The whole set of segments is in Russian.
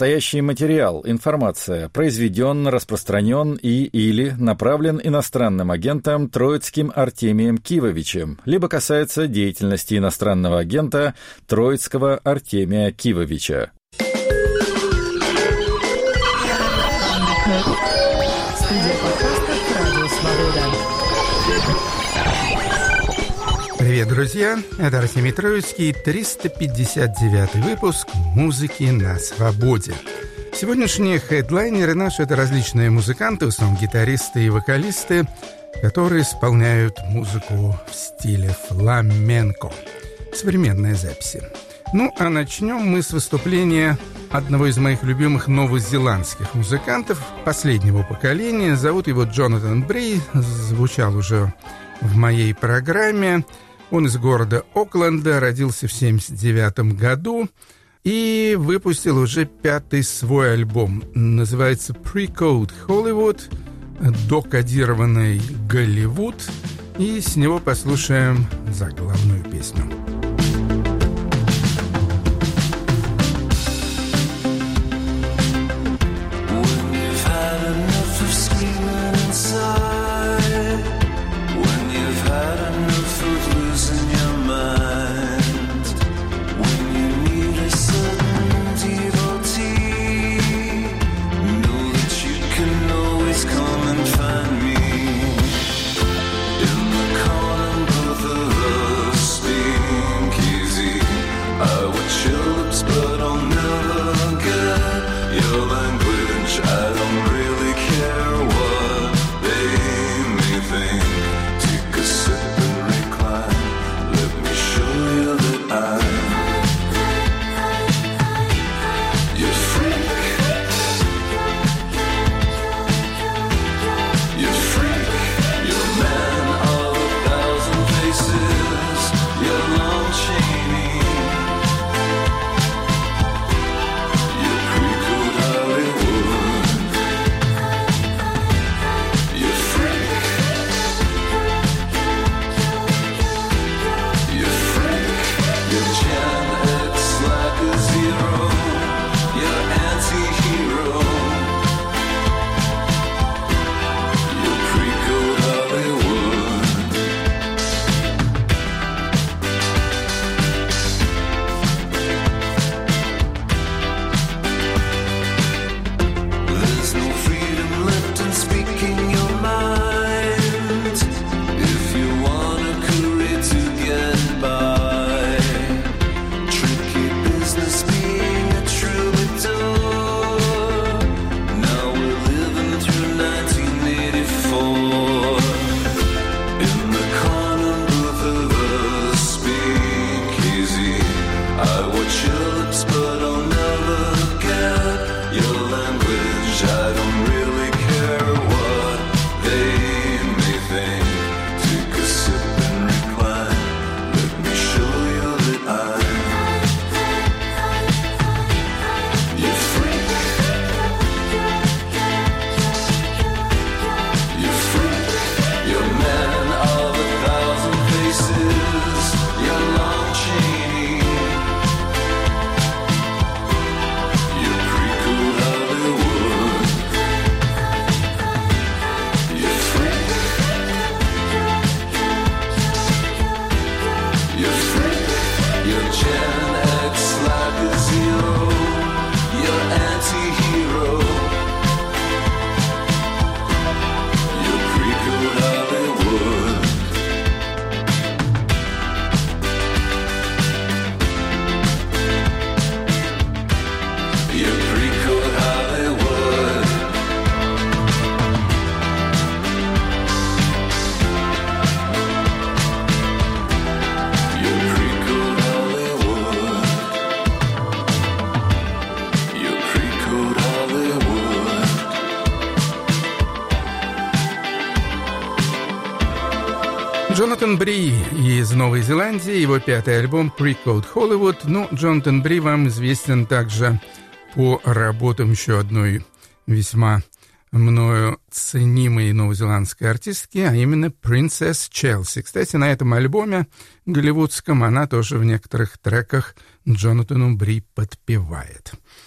Настоящий материал, информация произведен, распространен или направлен иностранным агентом Троицким Артемием Кивовичем, либо касается деятельности иностранного агента Троицкого Артемия Кивовича. Студия подкастов «Радио Свобода». Привет, друзья! Это Артемий Троицкий, 359 выпуск «Музыки на свободе». Сегодняшние хедлайнеры наши — это различные музыканты, в основном гитаристы и вокалисты, которые исполняют музыку в стиле фламенко. Современные записи. Ну, а начнем мы с выступления одного из моих любимых новозеландских музыкантов последнего поколения. Зовут его Джонатан Бри, звучал уже в моей программе. Он из города Окленда, родился в 1979 году и выпустил уже 5-й свой альбом. Называется Pre-Code Hollywood, докодированный Голливуд. И с него послушаем заглавную песню. Джонатан Бри из Новой Зеландии, его 5-й альбом Pre-Code Hollywood. Ну, Джонатан Бри вам известен также по работам еще одной весьма мною ценимой новозеландской артистки, а именно Princess Chelsea. Кстати, на этом альбоме голливудском она тоже в некоторых треках Джонатану Бри подпевает.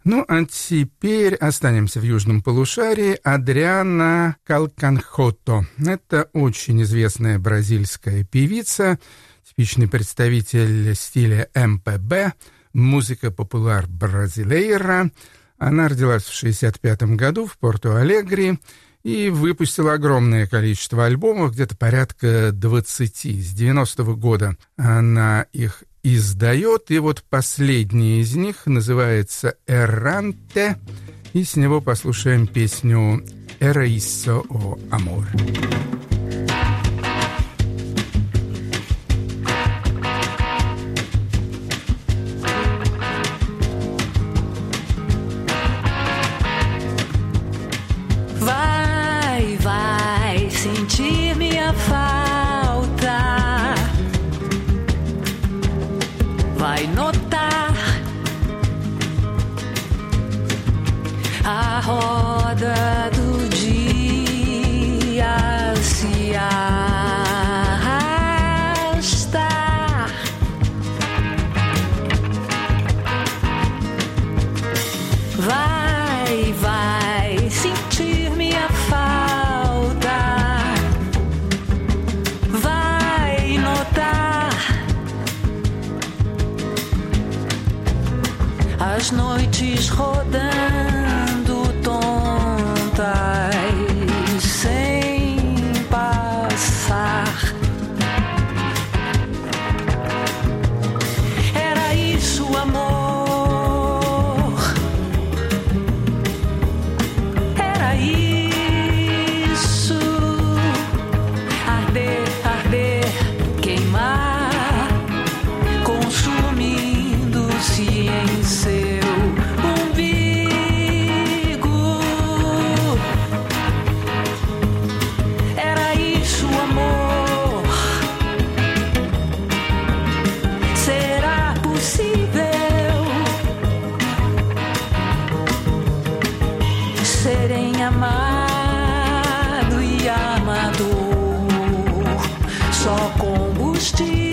Ну, а теперь останемся в южном полушарии. Адриана Калканхото. Это очень известная бразильская певица, типичный представитель стиля МПБ, музыка популяр бразилейра. Она родилась в 1965 году в Порту-Алегре и выпустила огромное количество альбомов, где-то порядка 20. С 90-го года она их издает, и вот последний из них называется «Errante», и с него послушаем песню «Era isso o amor». Vai sentir minha falta, vai notar a roda do dia se arrastar. Vai sentir minha falta, vai notar as noites rodando tontas sem passar. Era isso, amor. Era isso. Arder, arder, queimar, consumindo-se em seu umbigo. Era isso, amor. Será possível serem amado e amador, só combustível?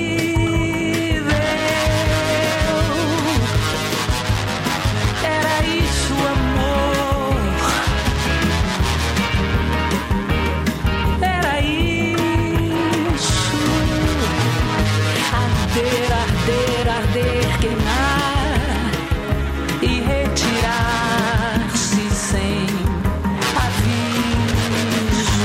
Era isso, amor. Era isso. Arder, arder, arder, queimar e retirar-se sem aviso.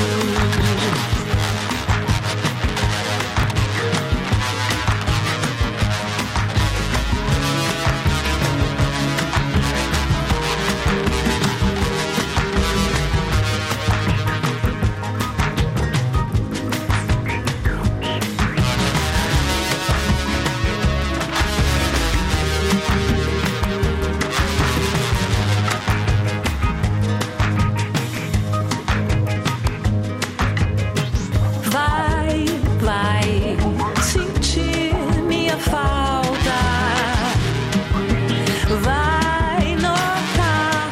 Vai sentir minha falta, vai notar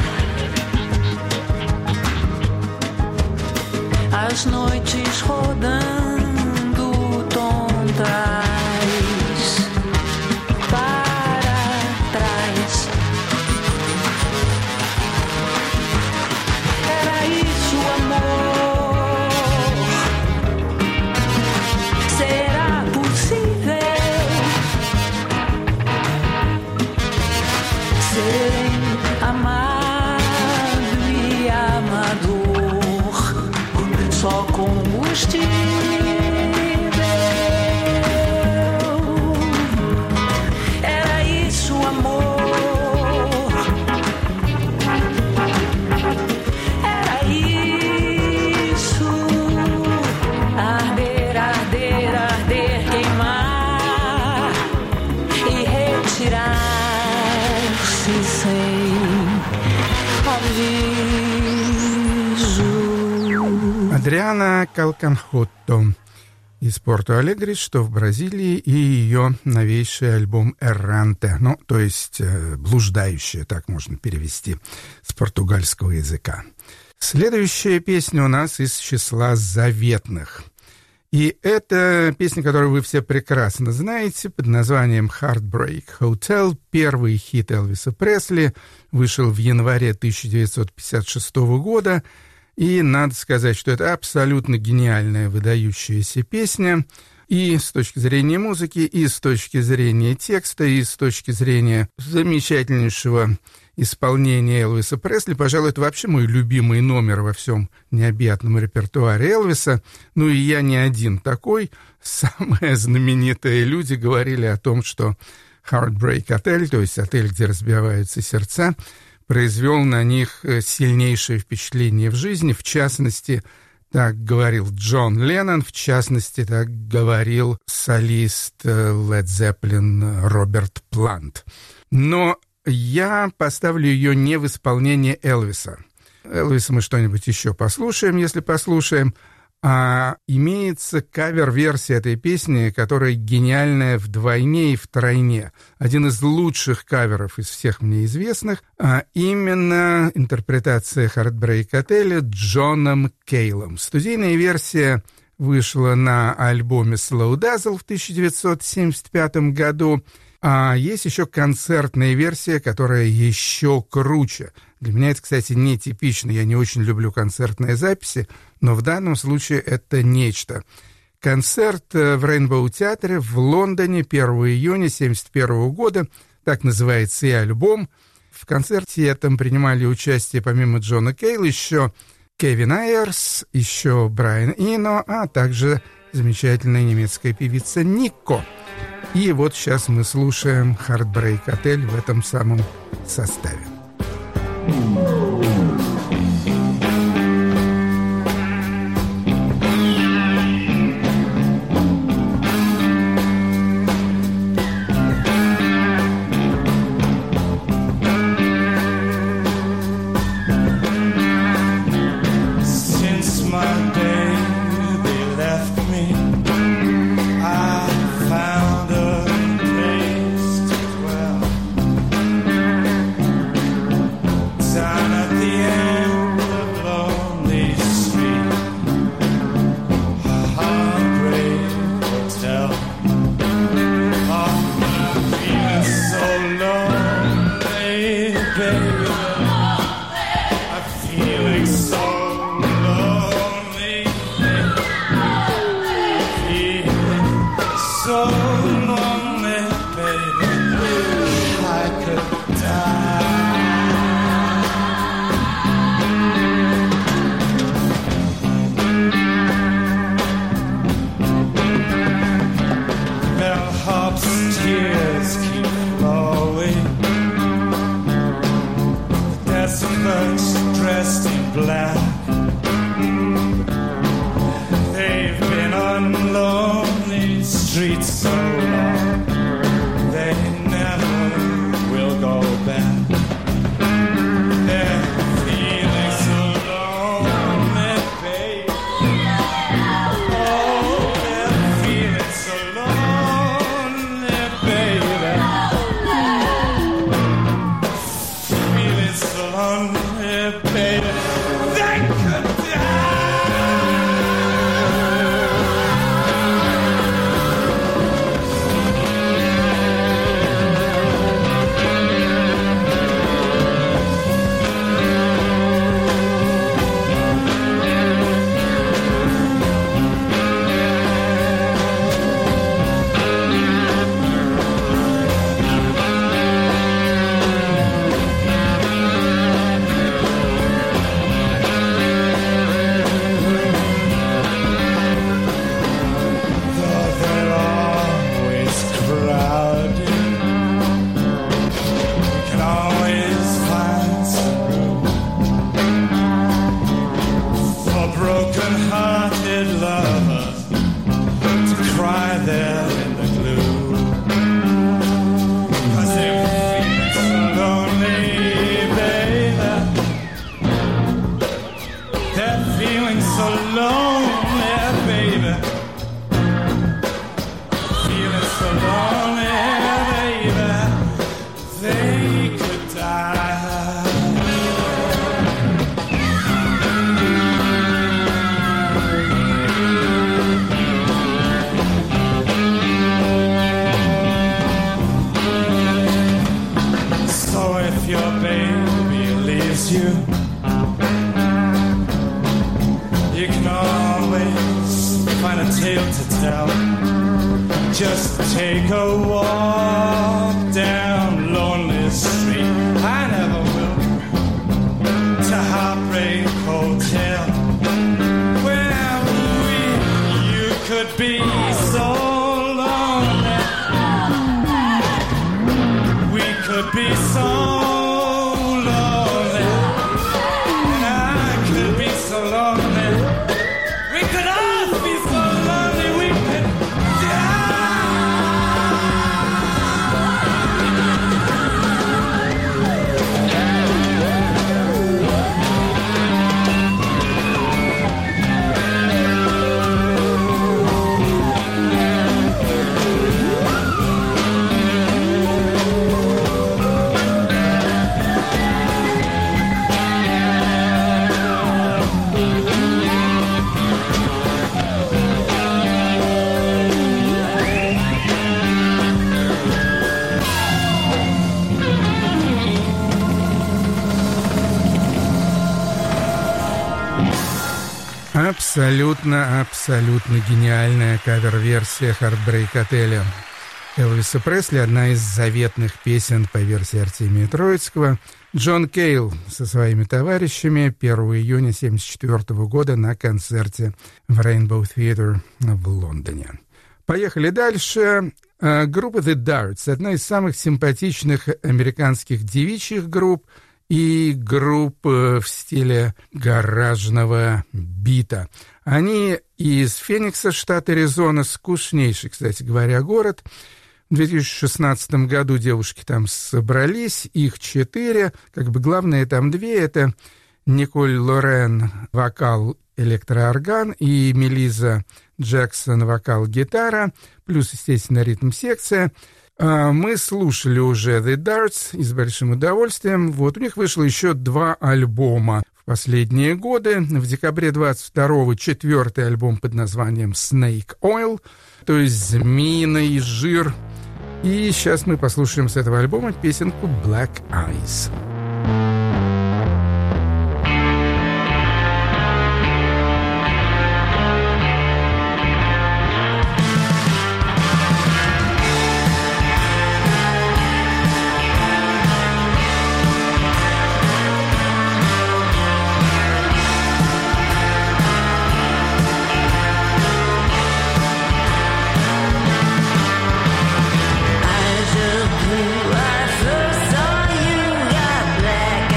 as noites rodando tontas para trás. Era isso, amor. Será possível serem amado e amador, só combustível? Era isso, amor. Era isso. Arder, arder, arder, queimar e retirar-se sem aviso. Адриана Калканхото из Порту-Алегре, что в Бразилии, и ее новейший альбом «Errante», ну, то есть «блуждающая», так можно перевести с португальского языка. Следующая песня у нас из числа заветных. И это песня, которую вы все прекрасно знаете, под названием «Heartbreak Hotel». Первый хит Элвиса Пресли вышел в январе 1956 года. И надо сказать, что это абсолютно гениальная, выдающаяся песня. И с точки зрения музыки, и с точки зрения текста, и с точки зрения замечательнейшего исполнения Элвиса Пресли. Пожалуй, это вообще мой любимый номер во всем необъятном репертуаре Элвиса. Ну и я не один такой. Самые знаменитые люди говорили о том, что Heartbreak Hotel, то есть отель, где разбиваются сердца, произвел на них сильнейшее впечатление в жизни. В частности, так говорил Джон Леннон, в частности, так говорил солист Led Zeppelin Роберт Плант. Но я поставлю ее не в исполнении Элвиса. Элвиса мы что-нибудь еще послушаем, если послушаем. А имеется кавер-версия этой песни, которая гениальная вдвойне и втройне. Один из лучших каверов из всех мне известных, а именно интерпретация «Heartbreak Hotel» Джоном Кейлом. Студийная версия вышла на альбоме «Slow Dazzle» в 1975 году, а есть еще концертная версия, которая еще круче. Для меня это, кстати, нетипично. Я не очень люблю концертные записи, но в данном случае это нечто. Концерт в Рейнбоу-театре в Лондоне 1 июня 1971 года. Так называется и альбом. В концерте этом принимали участие, помимо Джона Кейла, еще Кевин Айерс, еще Брайан Ино, а также замечательная немецкая певица Никко. И вот сейчас мы слушаем «Heartbreak Hotel» в этом самом составе. it's you. You can always find a tale to tell. Just take a walk down lonely street. I never will. To Heartbreak Hotel. Well, you could be so lonely. We could be so lonely. And I could be so lonely. We could all be so lonely. We could Абсолютно гениальная кавер-версия «Heartbreak Hotel» Элвиса Пресли, одна из заветных песен по версии Артемия Троицкого. Джон Кейл со своими товарищами 1 июня 1974 года на концерте в Rainbow Theatre в Лондоне. Поехали дальше. Группа The Darts, одна из самых симпатичных американских девичьих групп, и групп в стиле гаражного бита. Они из Феникса, штат Аризона, скучнейший, кстати говоря, город. В 2016 году девушки там собрались, их 4, главные там 2, это Николь Лорен, вокал, электроорган, и Мелиза Джексон, вокал, гитара, плюс, естественно, ритм-секция. Мы слушали уже The Darts и с большим удовольствием. У них вышло еще 2 альбома в последние годы. В декабре 22-го 4-й альбом под названием Snake Oil, то есть змеиный жир. И сейчас мы послушаем с этого альбома песенку Black Eyes. I first saw you, got black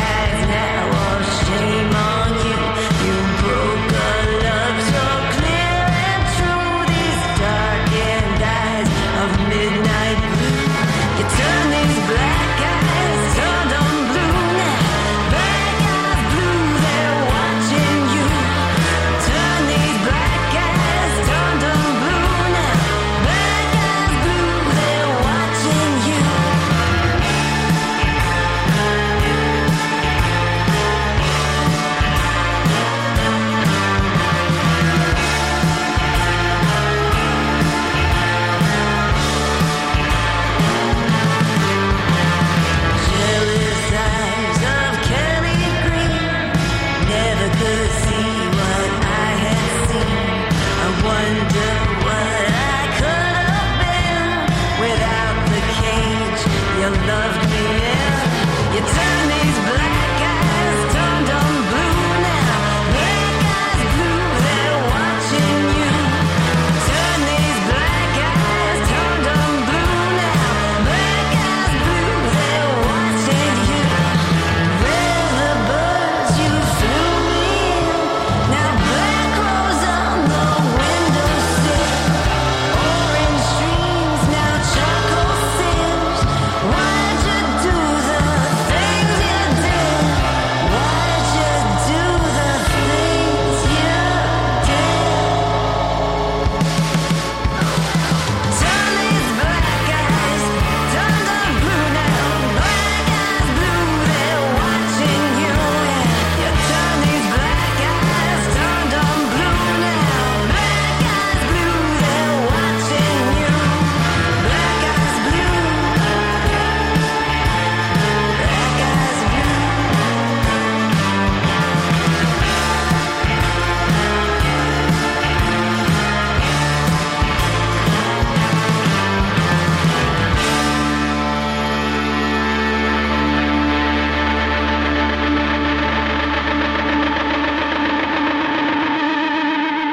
things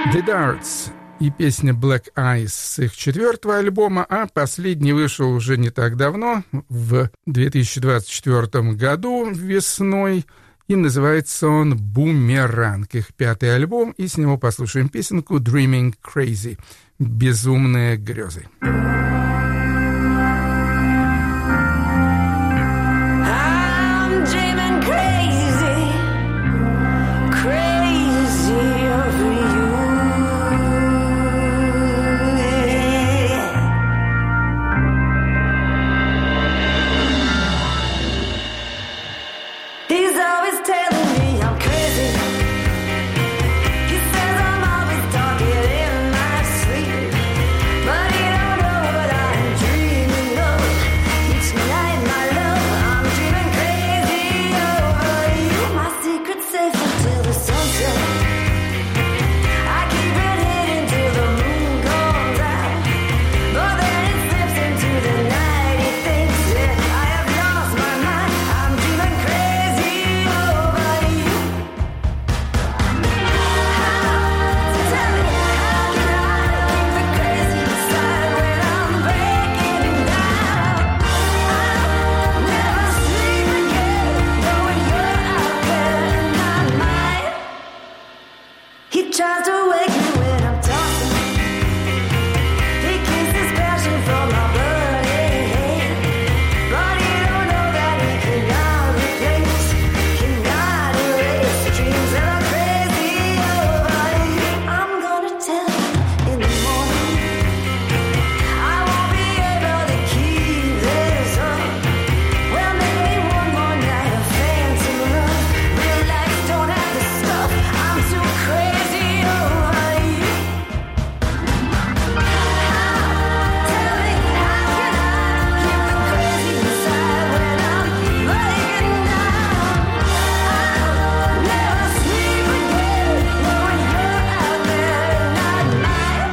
The Darts и песня Black Eyes с их 4-го альбома, а последний вышел уже не так давно, в 2024 году весной, и называется он «Бумеранг», их 5-й альбом, и с него послушаем песенку «Dreaming Crazy» — «Безумные грезы». I'm dreaming crazy, crazy of you. He's always telling me I'm crazy. He says I'm always talking in my sleep, but he don't know what I'm dreaming of. Each night, my love, I'm dreaming crazy over you. My secret's safe until the sunset. I keep it hidden till the moon comes out, but then it slips into the night. He thinks that I have lost my mind. I'm dreaming crazy over you. Tell me, how can I keep the crazy inside when I'm breaking down? I'll never sleep again, knowing you're out there and not mine. He tries to wake me when I'm tossing. He keeps his passion from my burning hand, but he don't know that he cannot replace, cannot erase dreams that are crazy over you. I'm gonna tell him in the morning. I won't be able to keep this up. Well, maybe one more night of phantom love. Real life don't have the stuff. I'm too crazy over you. Tell me, how can I keep the crazy inside when I'm breaking down? I'll never sleep again, knowing you're out there and not mine.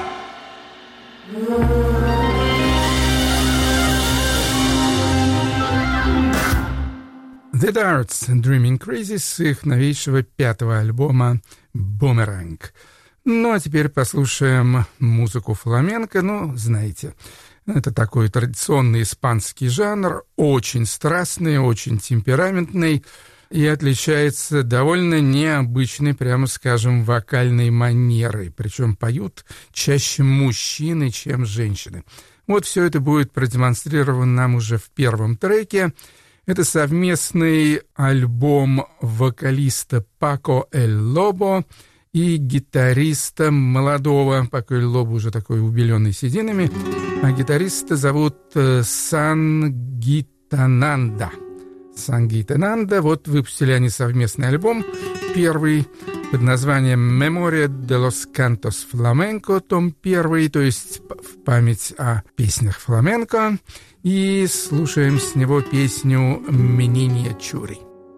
The Darts, Dreaming Crazy с их новейшего 5-го альбома «Boomerang». Ну, а теперь послушаем музыку фламенко. Ну, знаете, это такой традиционный испанский жанр, очень страстный, очень темпераментный и отличается довольно необычной, прямо скажем, вокальной манерой. Причем поют чаще мужчины, чем женщины. Вот все это будет продемонстрировано нам уже в первом треке. Это совместный альбом вокалиста Пако Эль Лобо и гитариста молодого, Пако Эль Лобо уже такой убеленный сединами, а гитариста зовут Сангитананда. Сангитананда, вот выпустили они совместный альбом, первый, под названием «Memoria de los Cantos Flamenco», том 1, то есть в память о песнях фламенко, и слушаем с него песню «Menina Churi».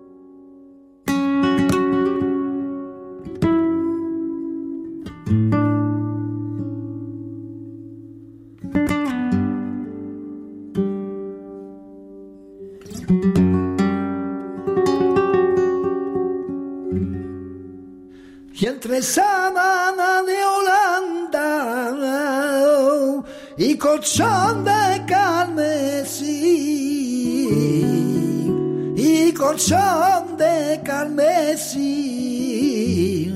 Y entre sábana de Holanda y colchón de carmesí, y colchón de carmesí.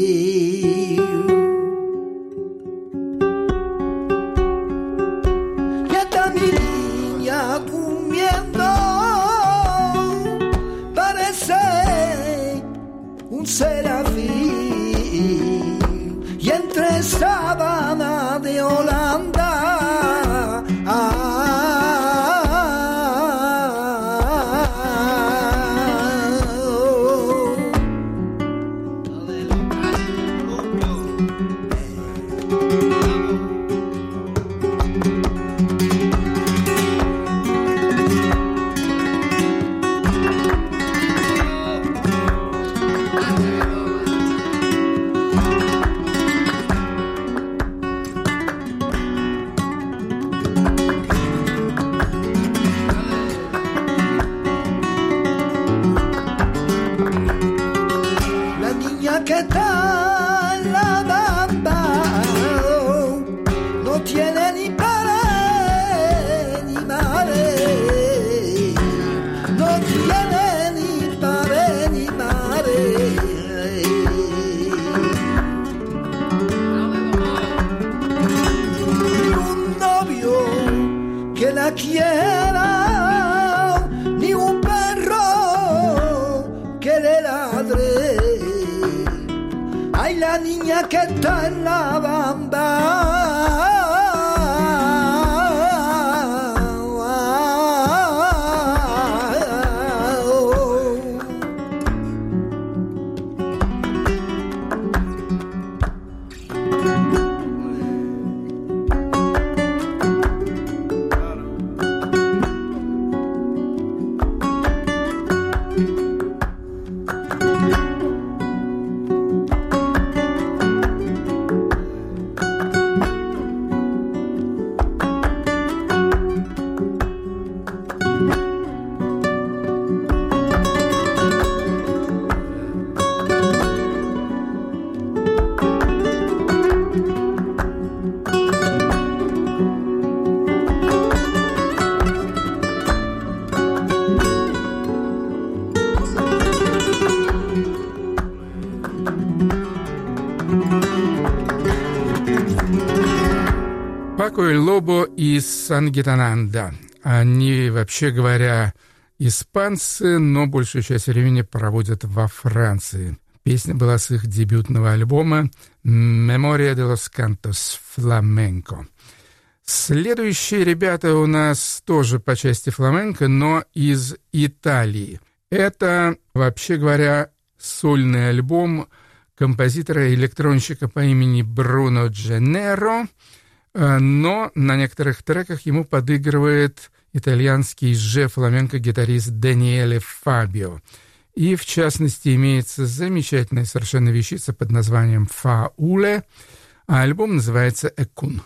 Y esta mi niña durmiendo parece un serafín. Y entre sábana de Holanda que está en la banda padre. Ay, la niña que está en la bamba. Пако и Лобо из Сан-Гитананда. Они, вообще говоря, испанцы, но большую часть времени проводят во Франции. Песня была с их дебютного альбома «Memoria de los Cantos Flamenco». Следующие ребята у нас тоже по части фламенко, но из Италии. Это, вообще говоря, сольный альбом композитора-электронщика по имени Бруно Дженеро, но на некоторых треках ему подыгрывает итальянский же-фламенко-гитарист Даниэле Фабио. И, в частности, имеется замечательная совершенно вещица под названием «Фа Уле», а альбом называется «Экун».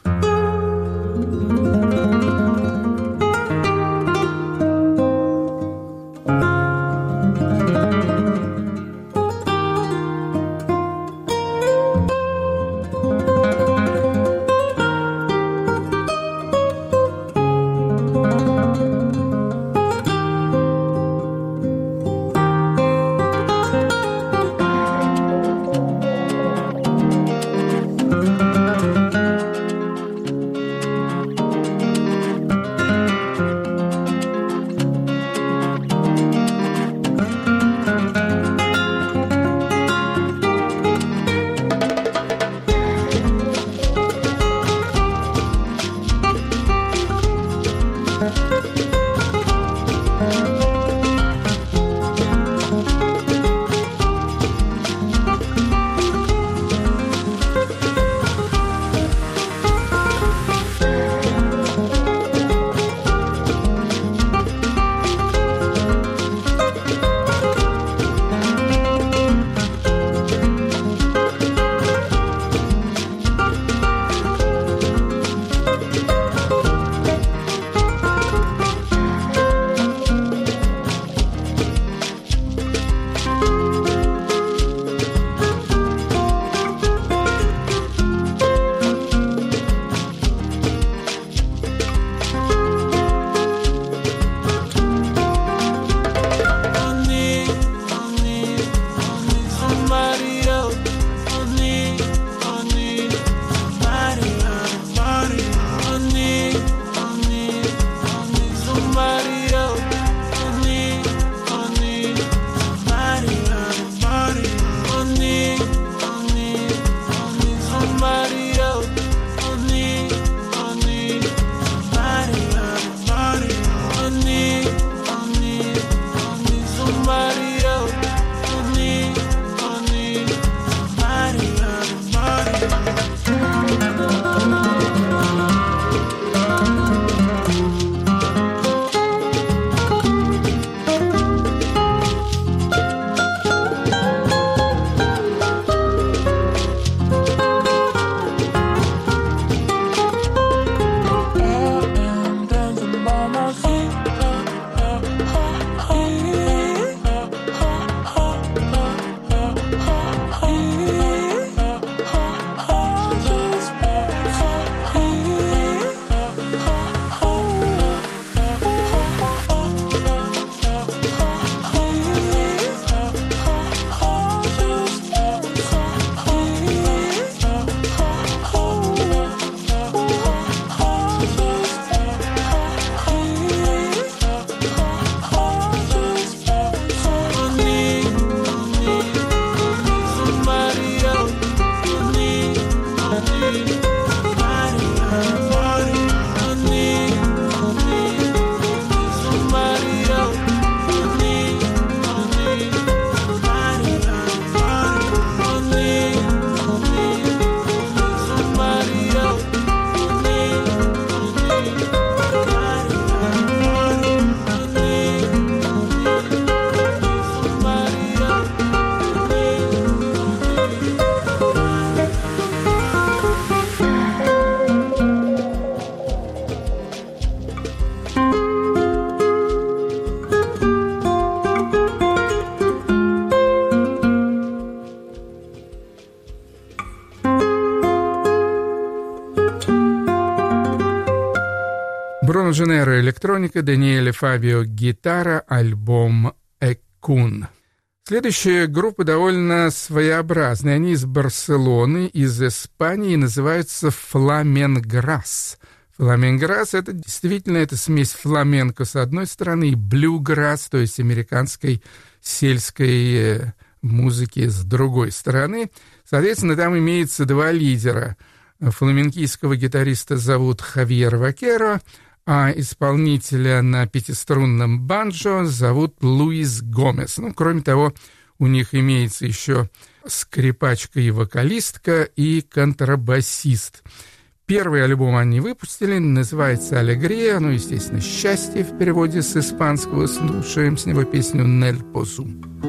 Бруно Дженеро электроника, Даниэле Фабио гитара, альбом «Экун». Следующая группа довольно своеобразная. Они из Барселоны, из Испании, называются «Фламенграсс». Фламенграсс — это действительно это смесь фламенко с одной стороны и блюграсс, то есть американской сельской музыки с другой стороны. Соответственно, там имеется два лидера. Фламенкийского гитариста зовут Хавьер Вакеро, а исполнителя на пятиструнном банджо зовут Луис Гомес. Кроме того, у них имеется еще скрипачка и вокалистка, и контрабасист. Первый альбом они выпустили, называется «Алегрия», естественно, «Счастье» в переводе с испанского. Слушаем с него песню «Нель Позу».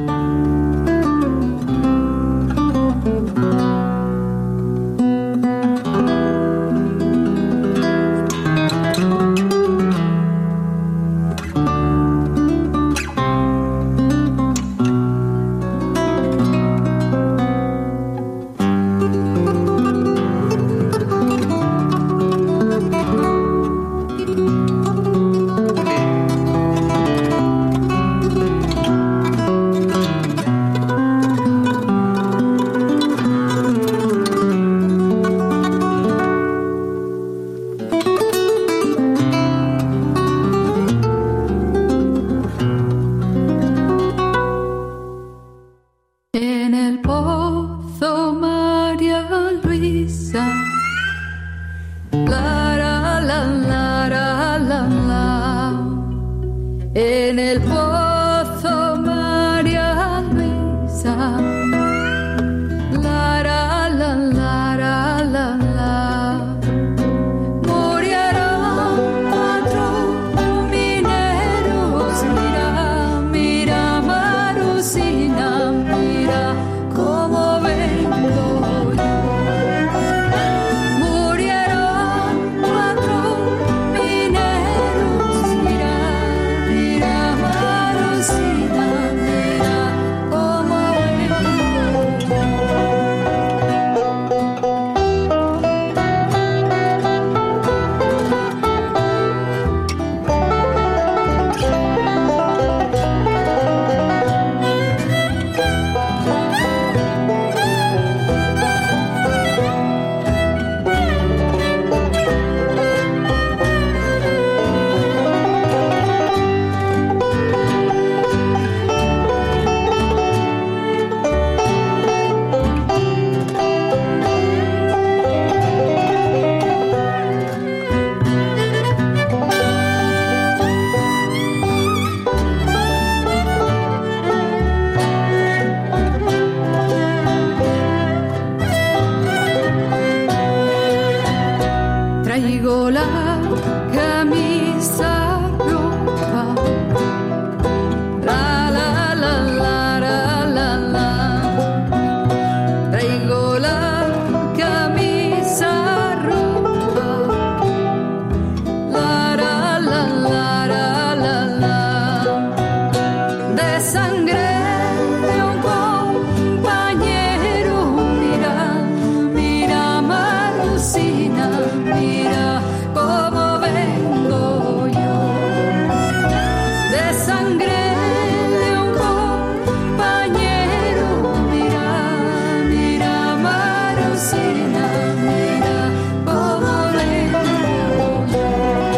En el pozo María Luisa, la la la la la la la. En el pozo María Luisa, la la la la la la la. Murieron 4 mineros, mira, mira Marusina, mira cómo vengo yo. Murieron 4 mineros, mira, mira Marusina, mira cómo vengo yo. Traigo la camisa roja, la la la la la la la. Traigo la camisa roja, la la la la la la la. De sangre de un compañero, mira, mira Marusina, mira cómo vengo yo. De sangre de un compañero, mira, mira Marusina, mira cómo vengo yo.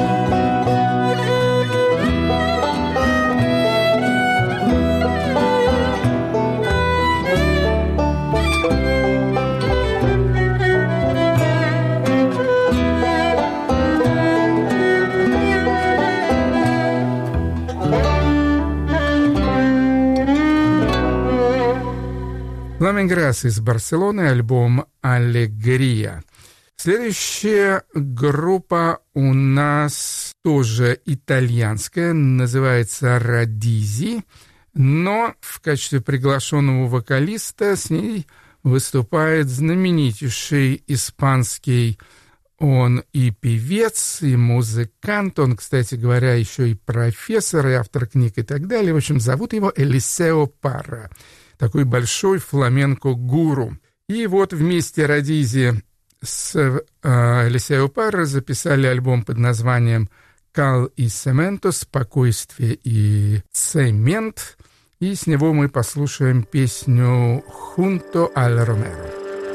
Фламенграсс из Барселоны, альбом «Алегрия». Следующая группа у нас тоже итальянская, называется «Радизи», но в качестве приглашенного вокалиста с ней выступает знаменитейший испанский он и певец, и музыкант, он, кстати говоря, еще и профессор, и автор книг и так далее. В общем, зовут его Элисео Парра, такой большой фламенко-гуру. И вот вместе Радизи с Элисео Парра записали альбом под названием Кал и Сементо, «Спокойствие и цемент». И с него мы послушаем песню «Junto al Romero».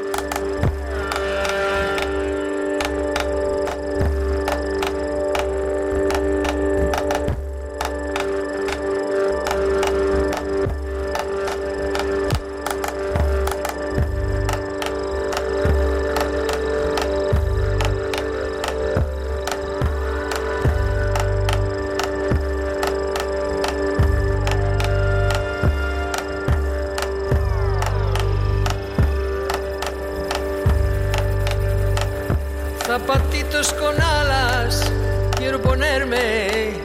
Zapatitos con alas quiero ponerme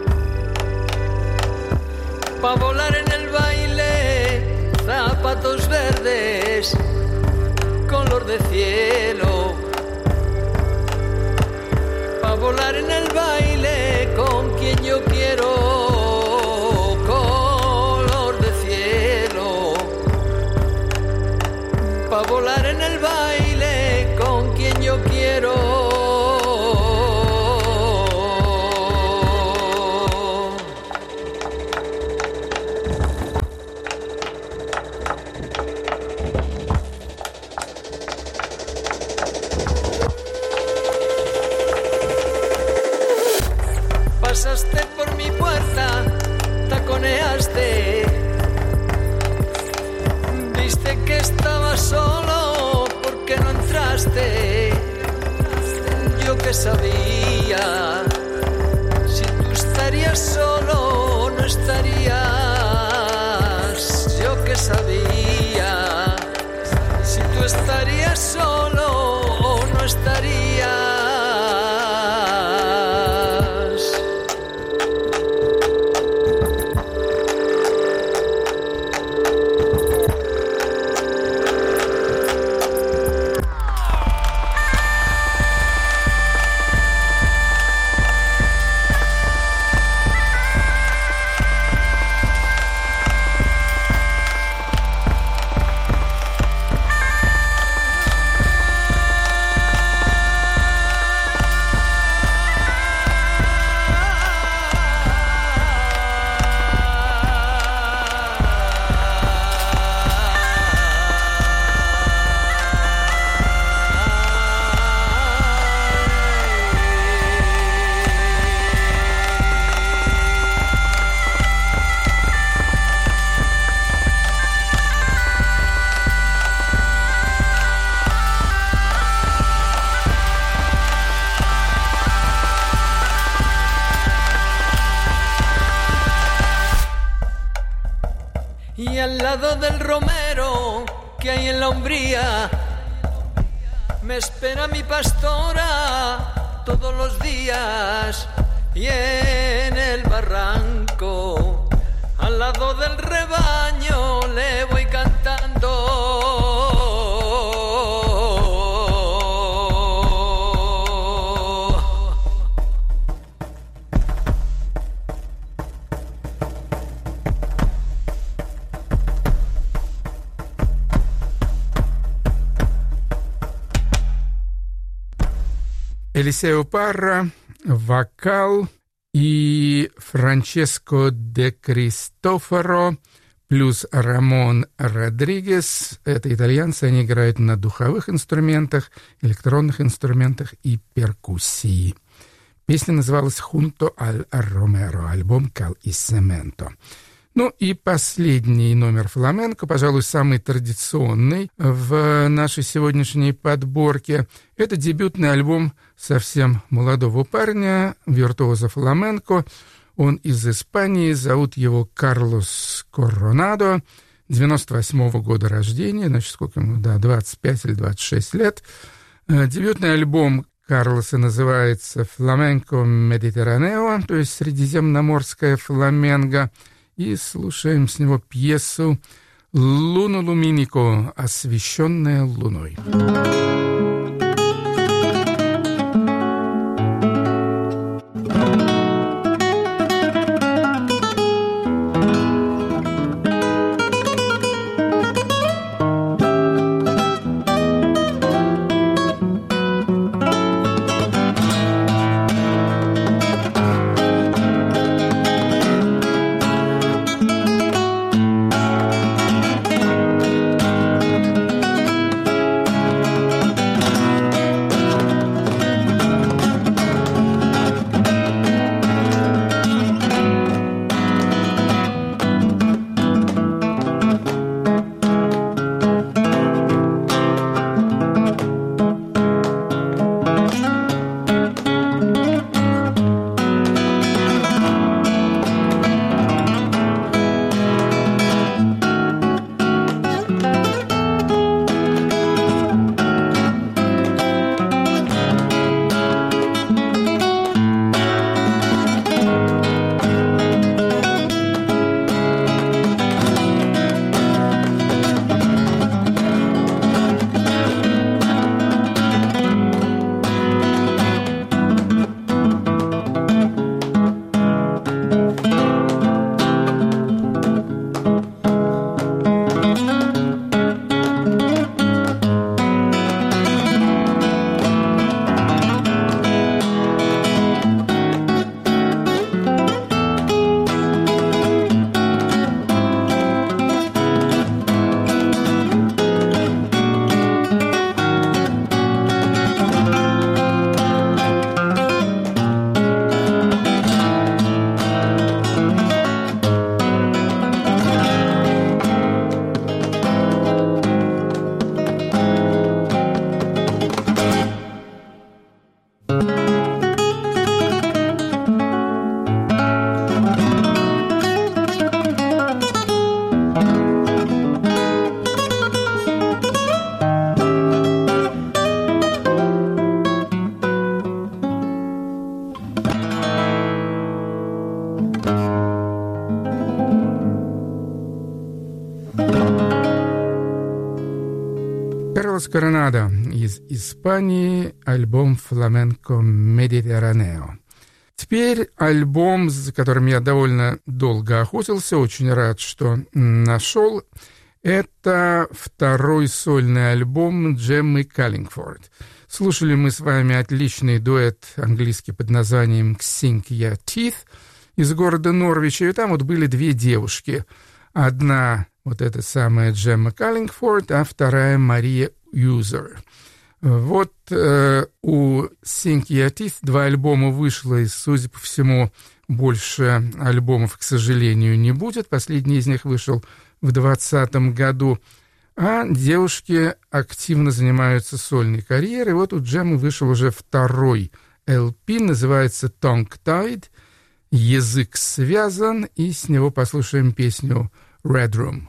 pa' volar en el baile, zapatos verdes color de cielo, pa' volar en el baile con quien yo quiero, color de cielo, pa' volar en el baile con quien yo quiero. Pasaste por mi puerta, taconeaste, viste que estaba solo, ¿por qué no entraste? Yo que sabía, si tú estarías solo o no estarías, yo que sabía, si tú estarías solo o no estarías. Y al lado del romero que hay en la umbría me espera mi pastora todos los días, y en el barranco al lado del rebaño le voy cantando. Eliseo Parra, вокал, и Франческо де Кристофоро плюс Рамон Родригес. Это итальянцы, они играют на духовых инструментах, электронных инструментах и перкуссии. Песня называлась «Junto al Romero», альбом «Cal y Cemento». Ну и последний номер фламенко, пожалуй, самый традиционный в нашей сегодняшней подборке. Это дебютный альбом совсем молодого парня, виртуоза фламенко. Он из Испании, зовут его Карлос Коронадо, 98-го года рождения, значит, сколько ему, да, 25 или 26 лет. Дебютный альбом Карлоса называется «Фламенко Медитерранео», то есть «Средиземноморская фламенго». И слушаем с него пьесу «Луну Луминико», освещенная луной. Карлос Коронадо из Испании, альбом «Фламенко Медитерранео». Теперь альбом, за которым я довольно долго охотился, очень рад, что нашел. Это второй сольный альбом Джеммы Каллингфорд. Слушали мы с вами отличный дуэт английский под названием «Sink Your Teeth» из города Норвича. И там вот были две девушки. Одна вот эта самая Джемма Каллингфорд, а вторая Мария Юзер. Вот у «Sink Your Teeth» 2 альбома вышло, и, судя по всему, больше альбомов, к сожалению, не будет. Последний из них вышел в 2020 году. А девушки активно занимаются сольной карьерой. Вот у Джеммы вышел уже второй LP, называется «Tongue Tied», «Язык связан», и с него послушаем песню «Red Room».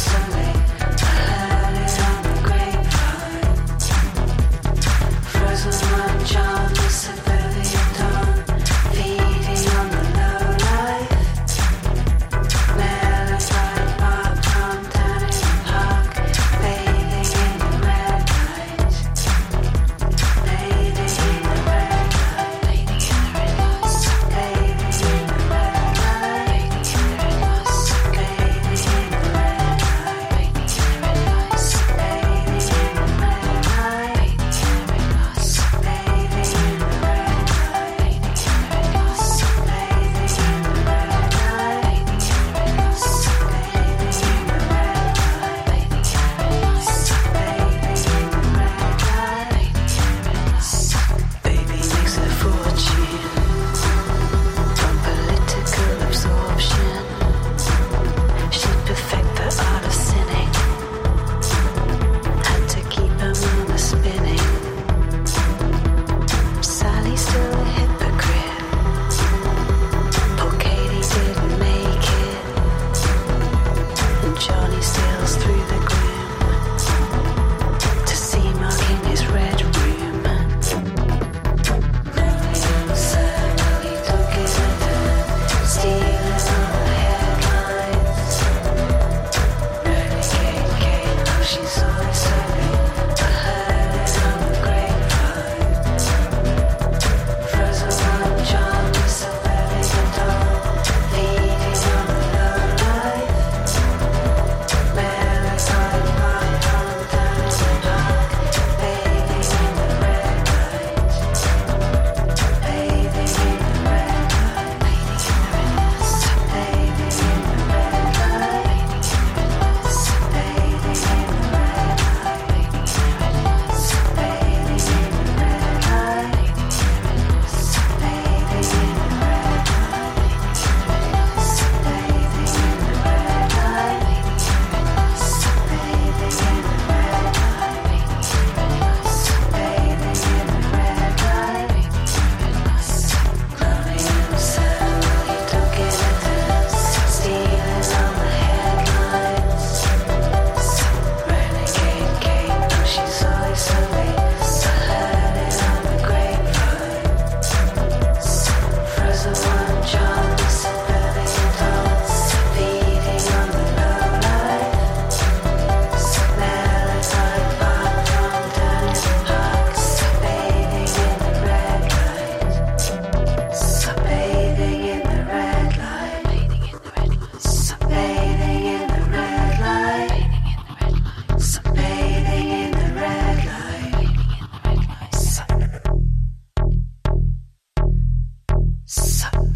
Frozen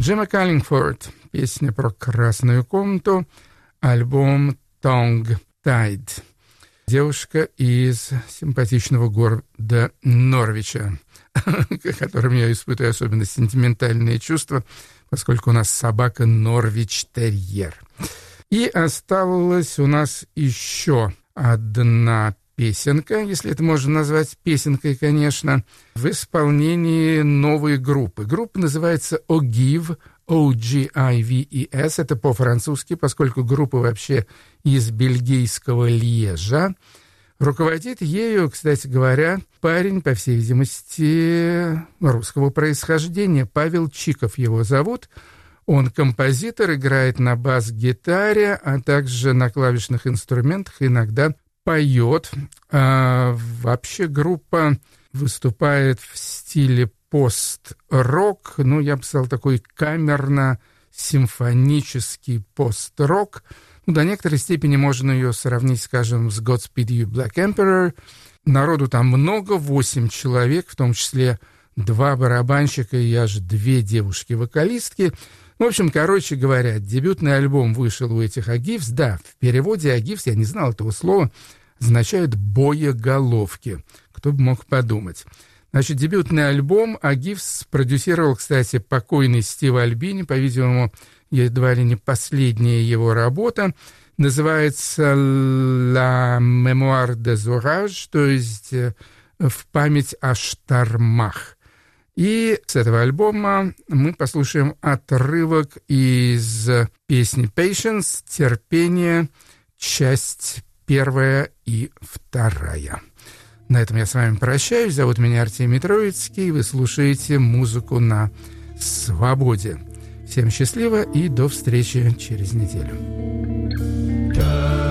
Джемма Каллингфорд, песня про красную комнату, альбом «Tongue Tied». Девушка из симпатичного города Норвича, к которым я испытываю особенно сентиментальные чувства, поскольку у нас собака Норвич-терьер. И осталась у нас еще одна песенка, если это можно назвать песенкой, конечно, в исполнении новой группы. Группа называется Ogives, O-G-I-V-E-S. Это по-французски, поскольку группа вообще из бельгийского Льежа. Руководит ею, кстати говоря, парень, по всей видимости, русского происхождения. Павел Чиков его зовут. Он композитор, играет на бас-гитаре, а также на клавишных инструментах, иногда поет. Вообще группа выступает в стиле пост-рок, ну, я бы сказал, такой камерно-симфонический пост-рок. Ну, до некоторой степени можно ее сравнить, скажем, с Godspeed You Black Emperor. Народу там много, 8 человек, в том числе 2 барабанщика и аж 2 девушки-вокалистки. В общем, короче говоря, дебютный альбом вышел у этих Ogives. Да, в переводе Ogives, я не знал этого слова, означает «боеголовки». Кто бы мог подумать. Значит, дебютный альбом Ogives продюсировал, кстати, покойный Стив Альбини, по-видимому, едва ли не последняя его работа. Называется «La mémoire des orages», то есть «В память о штормах». И с этого альбома мы послушаем отрывок из песни «Patience», «Терпение», часть 1 и 2. На этом я с вами прощаюсь. Зовут меня Артемий Троицкий. Вы слушаете музыку на свободе. Всем счастливо и до встречи через неделю.